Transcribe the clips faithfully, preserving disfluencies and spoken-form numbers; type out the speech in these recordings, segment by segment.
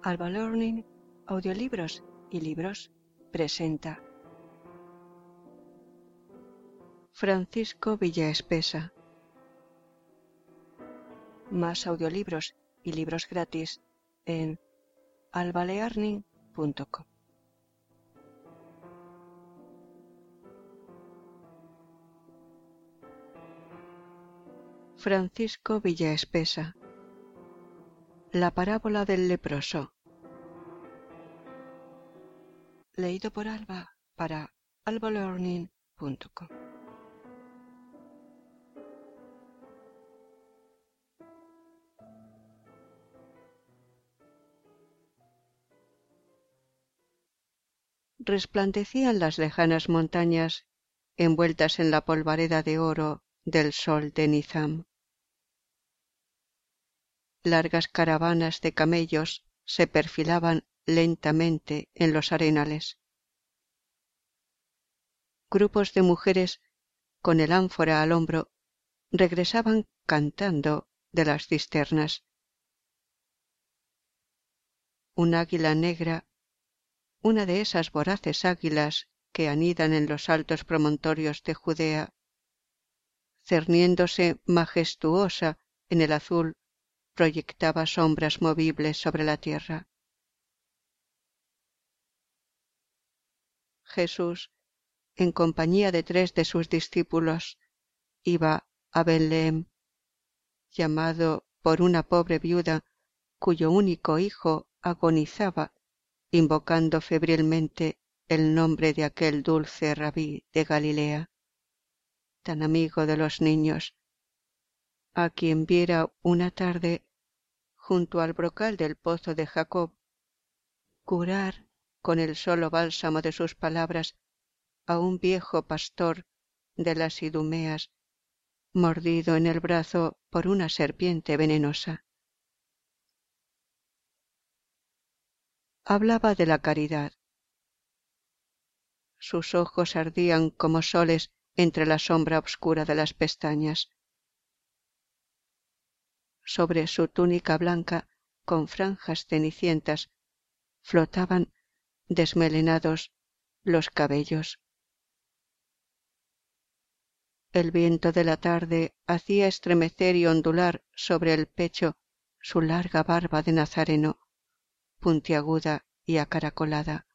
Alba Learning, Audiolibros y Libros presenta Francisco Villaespesa. Más audiolibros y libros gratis en alba learning punto com. Francisco Villaespesa. La parábola del leproso. Leído por Alba para alba learning punto com. Resplandecían las lejanas montañas envueltas en la polvareda de oro del sol de Nizam. Largas caravanas de camellos se perfilaban lentamente en los arenales. Grupos de mujeres con el ánfora al hombro regresaban cantando de las cisternas. Un águila negra, una de esas voraces águilas que anidan en los altos promontorios de Judea, cerniéndose majestuosa en el azul, proyectaba sombras movibles sobre la tierra. Jesús, en compañía de tres de sus discípulos, iba a Belén, llamado por una pobre viuda cuyo único hijo agonizaba, invocando febrilmente el nombre de aquel dulce rabí de Galilea, tan amigo de los niños, a quien viera una tarde junto al brocal del pozo de Jacob, curar con el solo bálsamo de sus palabras a un viejo pastor de las Idumeas, mordido en el brazo por una serpiente venenosa. Hablaba de la caridad. Sus ojos ardían como soles entre la sombra oscura de las pestañas. Sobre su túnica blanca, con franjas cenicientas, flotaban desmelenados los cabellos. El viento de la tarde hacía estremecer y ondular sobre el pecho su larga barba de nazareno, puntiaguda y acaracolada.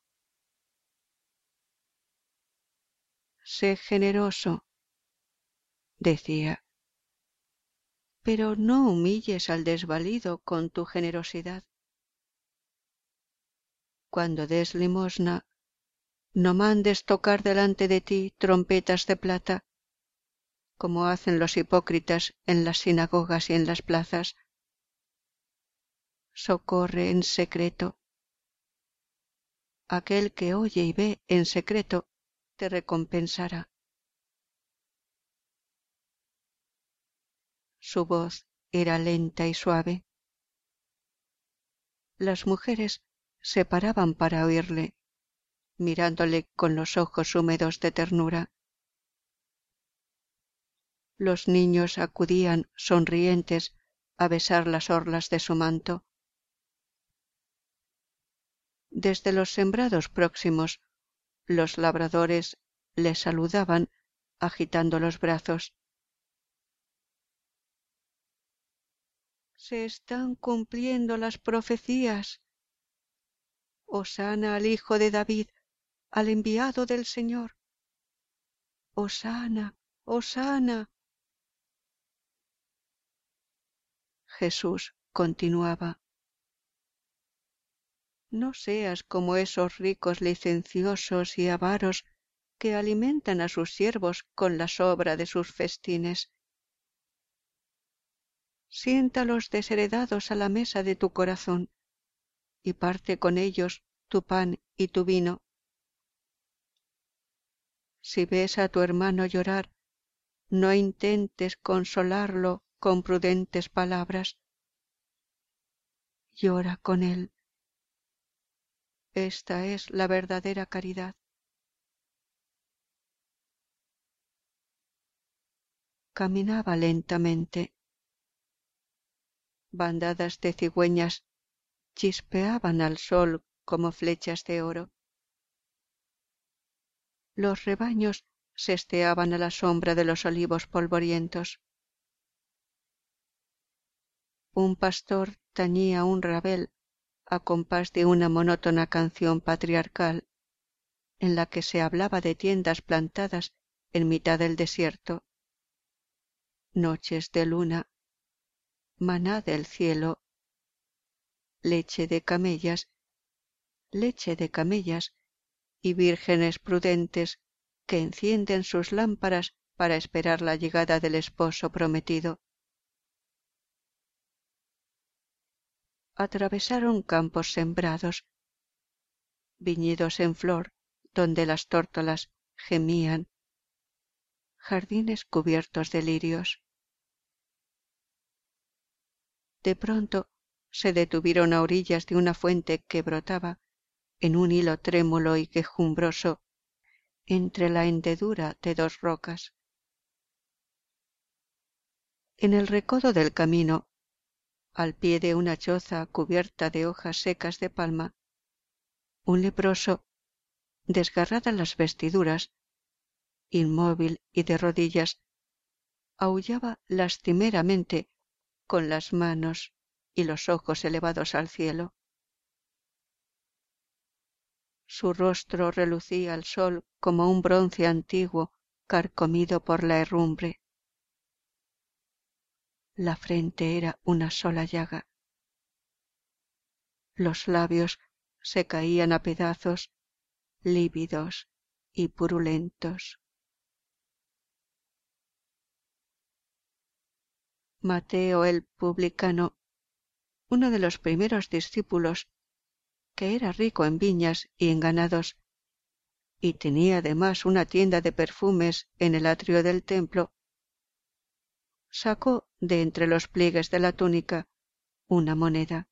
Sé generoso, decía, pero no humilles al desvalido con tu generosidad. Cuando des limosna, no mandes tocar delante de ti trompetas de plata, como hacen los hipócritas en las sinagogas y en las plazas. Socorre en secreto. Aquel que oye y ve en secreto te recompensará. Su voz era lenta y suave. Las mujeres se paraban para oírle, mirándole con los ojos húmedos de ternura. Los niños acudían sonrientes a besar las orlas de su manto. Desde los sembrados próximos, los labradores le saludaban agitando los brazos. Se están cumpliendo las profecías. Hosana al Hijo de David, al enviado del Señor. Hosana, hosana. Jesús continuaba. No seas como esos ricos licenciosos y avaros que alimentan a sus siervos con la sobra de sus festines. Siéntalos desheredados a la mesa de tu corazón y parte con ellos tu pan y tu vino. Si ves a tu hermano llorar, no intentes consolarlo con prudentes palabras. Llora con él. Esta es la verdadera caridad. Caminaba lentamente. Bandadas de cigüeñas chispeaban al sol como flechas de oro. Los rebaños sesteaban a la sombra de los olivos polvorientos. Un pastor tañía un rabel a compás de una monótona canción patriarcal, en la que se hablaba de tiendas plantadas en mitad del desierto, noches de luna, maná del cielo, leche de camellas, leche de camellas y vírgenes prudentes que encienden sus lámparas para esperar la llegada del esposo prometido. Atravesaron campos sembrados, viñedos en flor donde las tórtolas gemían, jardines cubiertos de lirios. De pronto se detuvieron a orillas de una fuente que brotaba en un hilo trémulo y quejumbroso entre la hendedura de dos rocas. En el recodo del camino, al pie de una choza cubierta de hojas secas de palma, un leproso, desgarradas las vestiduras, inmóvil y de rodillas, aullaba lastimeramente con las manos y los ojos elevados al cielo. Su rostro relucía al sol como un bronce antiguo carcomido por la herrumbre. La frente era una sola llaga. Los labios se caían a pedazos, lívidos y purulentos. Mateo el publicano, uno de los primeros discípulos, que era rico en viñas y en ganados, y tenía además una tienda de perfumes en el atrio del templo, sacó de entre los pliegues de la túnica una moneda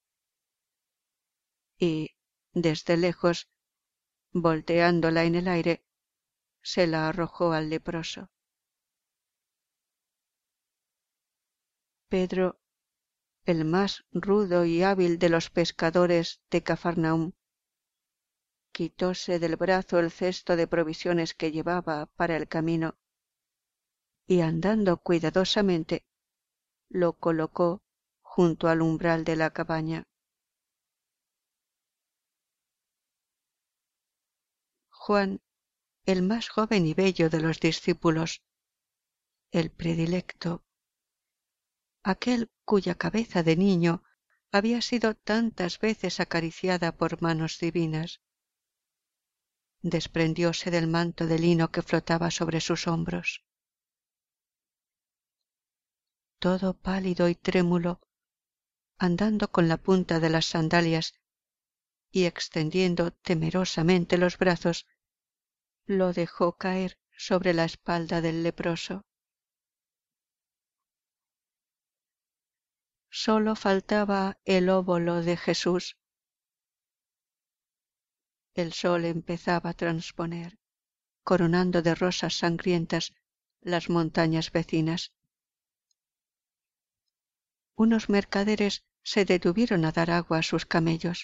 y, desde lejos, volteándola en el aire, se la arrojó al leproso. Pedro, el más rudo y hábil de los pescadores de Cafarnaúm, quitóse del brazo el cesto de provisiones que llevaba para el camino y, andando cuidadosamente, lo colocó junto al umbral de la cabaña. Juan, el más joven y bello de los discípulos, el predilecto, aquel cuya cabeza de niño había sido tantas veces acariciada por manos divinas, desprendióse del manto de lino que flotaba sobre sus hombros. Todo pálido y trémulo, andando con la punta de las sandalias y extendiendo temerosamente los brazos, lo dejó caer sobre la espalda del leproso. Sólo faltaba el óbolo de Jesús. El sol empezaba a transponer, coronando de rosas sangrientas las montañas vecinas. Unos mercaderes se detuvieron a dar agua a sus camellos.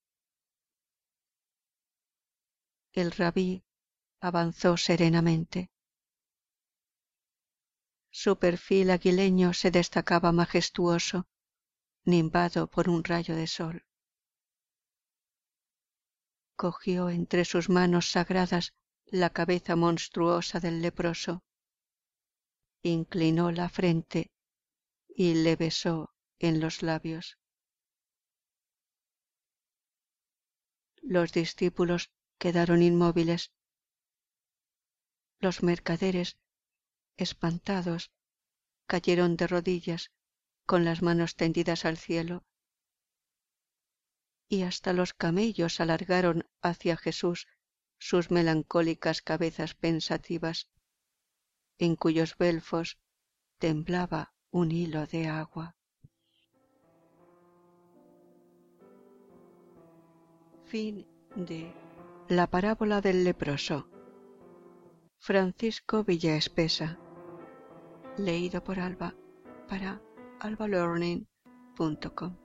El rabí avanzó serenamente. Su perfil aguileño se destacaba majestuoso, nimbado por un rayo de sol. Cogió entre sus manos sagradas la cabeza monstruosa del leproso, inclinó la frente y le besó en los labios. Los discípulos quedaron inmóviles. Los mercaderes, espantados, cayeron de rodillas con las manos tendidas al cielo, y hasta los camellos alargaron hacia Jesús sus melancólicas cabezas pensativas, en cuyos belfos temblaba un hilo de agua. Fin de La parábola del leproso. Francisco Villaespesa. Leído por Alba para alba learning punto com.